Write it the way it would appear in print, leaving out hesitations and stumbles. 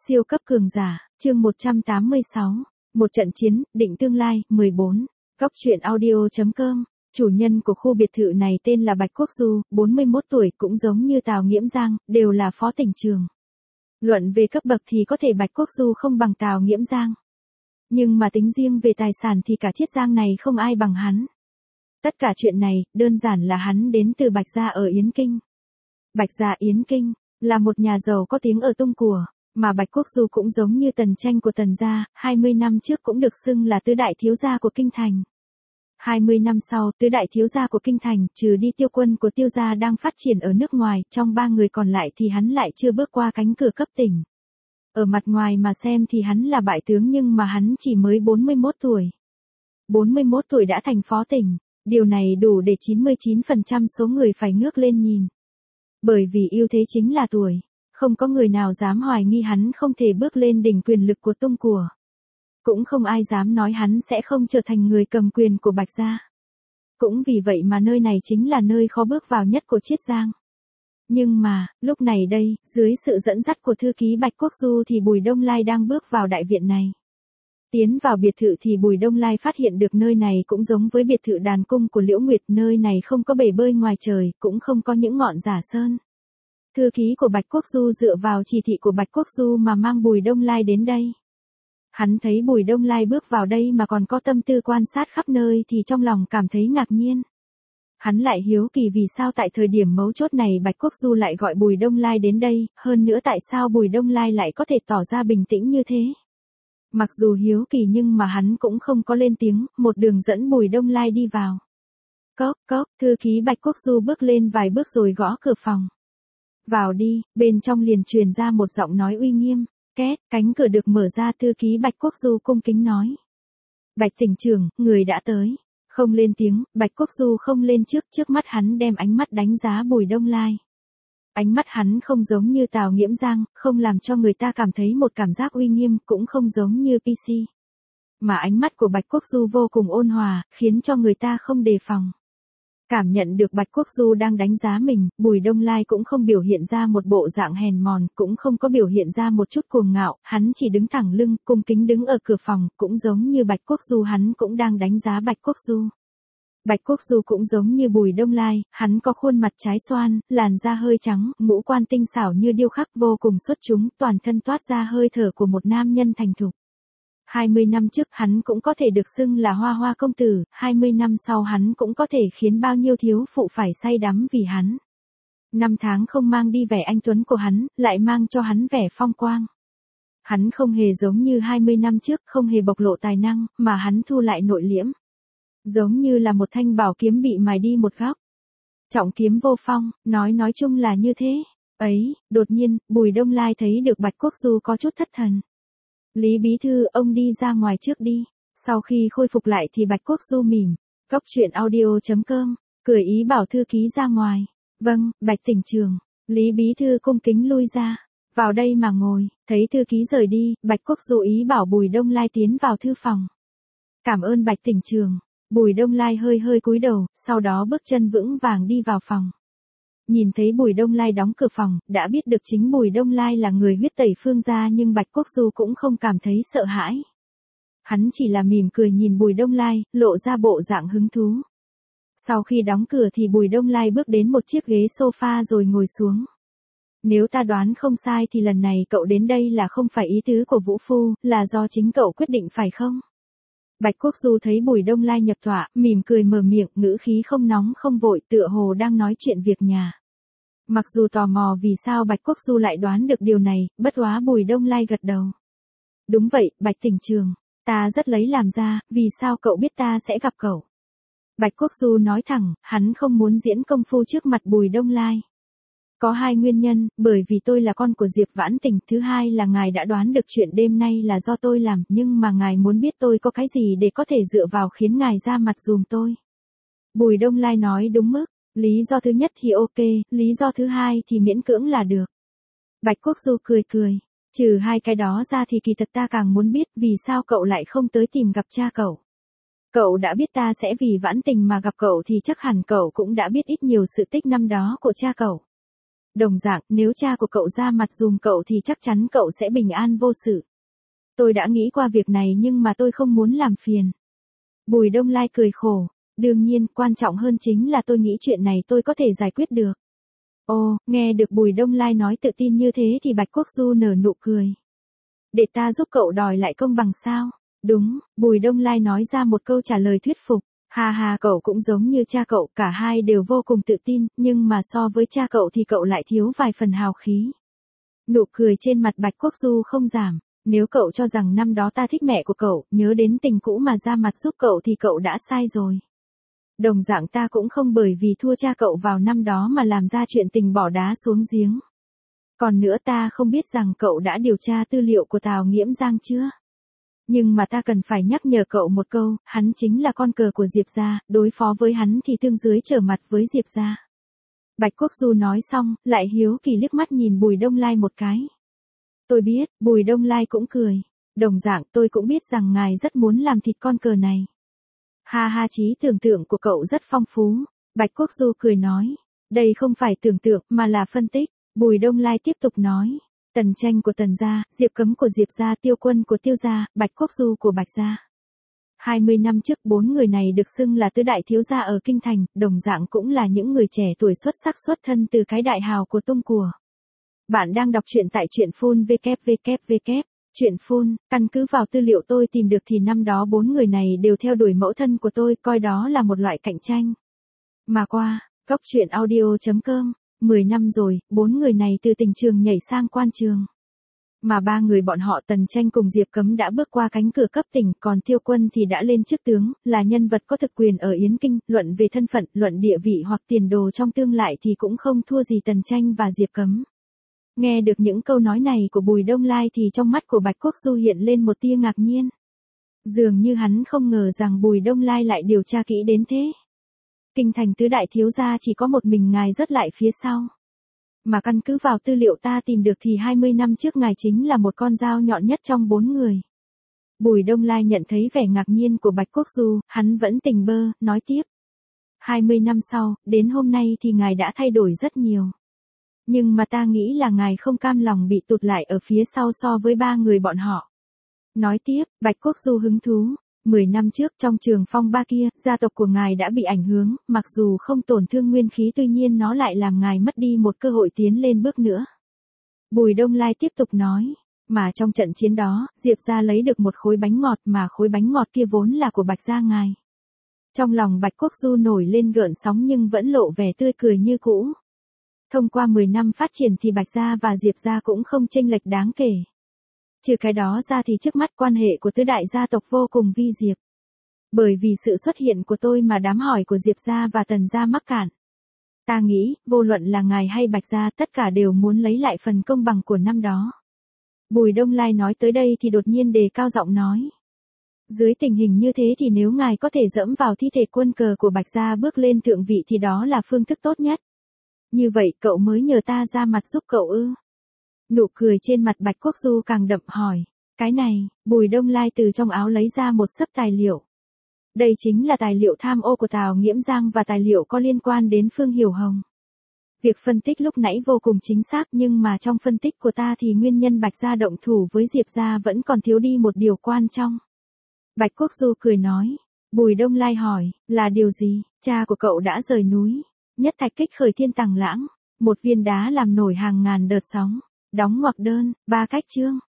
Siêu cấp cường giả, chương 186. Một trận chiến, định tương lai, 14. Góc truyện audio.com. Chủ nhân của khu biệt thự này tên là Bạch Quốc Du, 41 tuổi, cũng giống như Tào Nghiễm Giang, đều là phó tỉnh trường. Luận về cấp bậc thì có thể Bạch Quốc Du không bằng Tào Nghiễm Giang. Nhưng mà tính riêng về tài sản thì cả Chiết Giang này không ai bằng hắn. Tất cả chuyện này, đơn giản là hắn đến từ Bạch Gia ở Yến Kinh. Bạch Gia Yến Kinh, là một nhà giàu có tiếng ở tung của. Mà Bạch Quốc Du cũng giống như Tần Tranh của Tần gia, 20 năm trước cũng được xưng là tứ đại thiếu gia của Kinh Thành. 20 năm sau, tứ đại thiếu gia của Kinh Thành, trừ đi Tiêu Quân của Tiêu gia đang phát triển ở nước ngoài, trong ba người còn lại thì hắn lại chưa bước qua cánh cửa cấp tỉnh. Ở mặt ngoài mà xem thì hắn là bại tướng nhưng mà hắn chỉ mới 41 tuổi. 41 tuổi đã thành phó tỉnh, điều này đủ để 99% số người phải ngước lên nhìn. Bởi vì ưu thế chính là tuổi. Không có người nào dám hoài nghi hắn không thể bước lên đỉnh quyền lực của tung của. Cũng không ai dám nói hắn sẽ không trở thành người cầm quyền của Bạch Gia. Cũng vì vậy mà nơi này chính là nơi khó bước vào nhất của Chiết Giang. Nhưng mà, lúc này đây, dưới sự dẫn dắt của thư ký Bạch Quốc Du thì Bùi Đông Lai đang bước vào đại viện này. Tiến vào biệt thự thì Bùi Đông Lai phát hiện được nơi này cũng giống với biệt thự đàn cung của Liễu Nguyệt, nơi này không có bể bơi ngoài trời, cũng không có những ngọn giả sơn. Thư ký của Bạch Quốc Du dựa vào chỉ thị của Bạch Quốc Du mà mang Bùi Đông Lai đến đây. Hắn thấy Bùi Đông Lai bước vào đây mà còn có tâm tư quan sát khắp nơi thì trong lòng cảm thấy ngạc nhiên. Hắn lại hiếu kỳ vì sao tại thời điểm mấu chốt này Bạch Quốc Du lại gọi Bùi Đông Lai đến đây, hơn nữa tại sao Bùi Đông Lai lại có thể tỏ ra bình tĩnh như thế. Mặc dù hiếu kỳ nhưng mà hắn cũng không có lên tiếng, một đường dẫn Bùi Đông Lai đi vào. Cốc cốc, thư ký Bạch Quốc Du bước lên vài bước rồi gõ cửa phòng. Vào đi, bên trong liền truyền ra một giọng nói uy nghiêm. Két, cánh cửa được mở ra, thư ký Bạch Quốc Du cung kính nói. Bạch tỉnh trưởng, người đã tới. Không lên tiếng, Bạch Quốc Du không lên trước mắt hắn đem ánh mắt đánh giá Bùi Đông Lai. Ánh mắt hắn không giống như Tào Nghiễm Giang, không làm cho người ta cảm thấy một cảm giác uy nghiêm, cũng không giống như PC. Mà ánh mắt của Bạch Quốc Du vô cùng ôn hòa, khiến cho người ta không đề phòng. Cảm nhận được Bạch Quốc Du đang đánh giá mình, Bùi Đông Lai cũng không biểu hiện ra một bộ dạng hèn mòn, cũng không có biểu hiện ra một chút cuồng ngạo, hắn chỉ đứng thẳng lưng, cung kính đứng ở cửa phòng, cũng giống như Bạch Quốc Du hắn cũng đang đánh giá Bạch Quốc Du. Bạch Quốc Du cũng giống như Bùi Đông Lai, hắn có khuôn mặt trái xoan, làn da hơi trắng, ngũ quan tinh xảo như điêu khắc vô cùng xuất chúng, toàn thân toát ra hơi thở của một nam nhân thành thục. 20 năm trước hắn cũng có thể được xưng là hoa hoa công tử, 20 năm sau hắn cũng có thể khiến bao nhiêu thiếu phụ phải say đắm vì hắn. 5 tháng không mang đi vẻ anh tuấn của hắn, lại mang cho hắn vẻ phong quang. Hắn không hề giống như 20 năm trước, không hề bộc lộ tài năng, mà hắn thu lại nội liễm. Giống như là một thanh bảo kiếm bị mài đi một góc. Trọng kiếm vô phong, nói chung là như thế. Ấy, đột nhiên, Bùi Đông Lai thấy được Bạch Quốc Du có chút thất thần. Lý bí thư, ông đi ra ngoài trước đi. Sau khi khôi phục lại thì Bạch Quốc Du mỉm. Góc truyện audio.com, cười ý bảo thư ký ra ngoài. Vâng, Bạch tỉnh trưởng. Lý bí thư cung kính lui ra. Vào đây mà ngồi, thấy thư ký rời đi, Bạch Quốc Du ý bảo Bùi Đông Lai tiến vào thư phòng. Cảm ơn Bạch tỉnh trưởng. Bùi Đông Lai hơi cúi đầu, sau đó bước chân vững vàng đi vào phòng. Nhìn thấy Bùi Đông Lai đóng cửa phòng, đã biết được chính Bùi Đông Lai là người huyết tẩy Phương gia nhưng Bạch Quốc Du cũng không cảm thấy sợ hãi. Hắn chỉ là mỉm cười nhìn Bùi Đông Lai, lộ ra bộ dạng hứng thú. Sau khi đóng cửa thì Bùi Đông Lai bước đến một chiếc ghế sofa rồi ngồi xuống. Nếu ta đoán không sai thì lần này cậu đến đây là không phải ý tứ của Vũ Phu, là do chính cậu quyết định phải không? Bạch Quốc Du thấy Bùi Đông Lai nhập tọa, mỉm cười mở miệng, ngữ khí không nóng không vội, tựa hồ đang nói chuyện việc nhà. Mặc dù tò mò vì sao Bạch Quốc Du lại đoán được điều này, bất quá Bùi Đông Lai gật đầu. Đúng vậy, Bạch tỉnh trưởng, ta rất lấy làm ra, vì sao cậu biết ta sẽ gặp cậu? Bạch Quốc Du nói thẳng, hắn không muốn diễn công phu trước mặt Bùi Đông Lai. Có hai nguyên nhân, bởi vì tôi là con của Diệp Vãn Tình, thứ hai là ngài đã đoán được chuyện đêm nay là do tôi làm, nhưng mà ngài muốn biết tôi có cái gì để có thể dựa vào khiến ngài ra mặt dùm tôi. Bùi Đông Lai nói đúng mức, lý do thứ nhất thì ok, lý do thứ hai thì miễn cưỡng là được. Bạch Quốc Du cười, trừ hai cái đó ra thì kỳ thật ta càng muốn biết vì sao cậu lại không tới tìm gặp cha cậu. Cậu đã biết ta sẽ vì Vãn Tình mà gặp cậu thì chắc hẳn cậu cũng đã biết ít nhiều sự tích năm đó của cha cậu. Đồng dạng, nếu cha của cậu ra mặt dùm cậu thì chắc chắn cậu sẽ bình an vô sự. Tôi đã nghĩ qua việc này nhưng mà tôi không muốn làm phiền. Bùi Đông Lai cười khổ. Đương nhiên, quan trọng hơn chính là tôi nghĩ chuyện này tôi có thể giải quyết được. Ồ, nghe được Bùi Đông Lai nói tự tin như thế thì Bạch Quốc Du nở nụ cười. Để ta giúp cậu đòi lại công bằng sao? Đúng, Bùi Đông Lai nói ra một câu trả lời thuyết phục. Hà hà, cậu cũng giống như cha cậu, cả hai đều vô cùng tự tin, nhưng mà so với cha cậu thì cậu lại thiếu vài phần hào khí. Nụ cười trên mặt Bạch Quốc Du không giảm. Nếu cậu cho rằng năm đó ta thích mẹ của cậu, nhớ đến tình cũ mà ra mặt giúp cậu thì cậu đã sai rồi. Đồng dạng ta cũng không bởi vì thua cha cậu vào năm đó mà làm ra chuyện tình bỏ đá xuống giếng. Còn nữa, ta không biết rằng cậu đã điều tra tư liệu của Tào Nghiễm Giang chưa? Nhưng mà ta cần phải nhắc nhở cậu một câu, hắn chính là con cờ của Diệp gia, đối phó với hắn thì tương dưới trở mặt với Diệp gia. Bạch Quốc Du nói xong, lại hiếu kỳ liếc mắt nhìn Bùi Đông Lai một cái. Tôi biết, Bùi Đông Lai cũng cười. Đồng dạng, tôi cũng biết rằng ngài rất muốn làm thịt con cờ này. Ha ha, trí tưởng tượng của cậu rất phong phú. Bạch Quốc Du cười nói. Đây không phải tưởng tượng mà là phân tích. Bùi Đông Lai tiếp tục nói. Tần Tranh của Tần gia, Diệp Cấm của Diệp gia, Tiêu Quân của Tiêu gia, Bạch Quốc Du của Bạch gia. 20 năm trước 4 người này được xưng là tứ đại thiếu gia ở Kinh Thành, đồng dạng cũng là những người trẻ tuổi xuất sắc xuất thân từ cái đại hào của tung của. Bạn đang đọc truyện tại truyện phun www. Truyện phun, căn cứ vào tư liệu tôi tìm được thì năm đó 4 người này đều theo đuổi mẫu thân của tôi, coi đó là một loại cạnh tranh. Mà qua, góc truyện audio.com, 10 năm rồi, 4 người này từ tình trường nhảy sang quan trường. Mà 3 người bọn họ Tần Tranh cùng Diệp Cấm đã bước qua cánh cửa cấp tỉnh, còn Tiêu Quân thì đã lên chức tướng, là nhân vật có thực quyền ở Yến Kinh, luận về thân phận, luận địa vị hoặc tiền đồ trong tương lai thì cũng không thua gì Tần Tranh và Diệp Cấm. Nghe được những câu nói này của Bùi Đông Lai thì trong mắt của Bạch Quốc Du hiện lên một tia ngạc nhiên. Dường như hắn không ngờ rằng Bùi Đông Lai lại điều tra kỹ đến thế. Kinh Thành tứ đại thiếu gia chỉ có một mình ngài rớt lại phía sau. Mà căn cứ vào tư liệu ta tìm được thì 20 năm trước ngài chính là một con dao nhọn nhất trong 4 người. Bùi Đông Lai nhận thấy vẻ ngạc nhiên của Bạch Quốc Du, hắn vẫn tỉnh bơ, nói tiếp. 20 năm sau, đến hôm nay thì ngài đã thay đổi rất nhiều. Nhưng mà ta nghĩ là ngài không cam lòng bị tụt lại ở phía sau so với 3 người bọn họ. Nói tiếp, Bạch Quốc Du hứng thú. 10 năm trước trong trường phong ba kia, gia tộc của ngài đã bị ảnh hưởng, mặc dù không tổn thương nguyên khí tuy nhiên nó lại làm ngài mất đi một cơ hội tiến lên bước nữa. Bùi Đông Lai tiếp tục nói, mà trong trận chiến đó, Diệp gia lấy được một khối bánh ngọt mà khối bánh ngọt kia vốn là của Bạch gia ngài. Trong lòng Bạch Quốc Du nổi lên gợn sóng nhưng vẫn lộ vẻ tươi cười như cũ. Thông qua 10 năm phát triển thì Bạch gia và Diệp gia cũng không chênh lệch đáng kể. Trừ cái đó ra thì trước mắt quan hệ của tứ đại gia tộc vô cùng vi diệp. Bởi vì sự xuất hiện của tôi mà đám hỏi của Diệp gia và Tần gia mắc cạn. Ta nghĩ, vô luận là ngài hay Bạch gia tất cả đều muốn lấy lại phần công bằng của năm đó. Bùi Đông Lai nói tới đây thì đột nhiên đề cao giọng nói. Dưới tình hình như thế thì nếu ngài có thể dẫm vào thi thể quân cờ của Bạch gia bước lên thượng vị thì đó là phương thức tốt nhất. Như vậy cậu mới nhờ ta ra mặt giúp cậu ư? Nụ cười trên mặt Bạch Quốc Du càng đậm hỏi. Cái này, Bùi Đông Lai từ trong áo lấy ra một xấp tài liệu. Đây chính là tài liệu tham ô của Tào Nghiễm Giang và tài liệu có liên quan đến Phương Hiểu Hồng. Việc phân tích lúc nãy vô cùng chính xác nhưng mà trong phân tích của ta thì nguyên nhân Bạch gia động thủ với Diệp gia vẫn còn thiếu đi một điều quan trọng. Bạch Quốc Du cười nói. Bùi Đông Lai hỏi, là điều gì? Cha của cậu đã rời núi. Nhất thạch kích khởi thiên tàng lãng. Một viên đá làm nổi hàng ngàn đợt sóng. Đóng ngoặc đơn, 3 cách chương.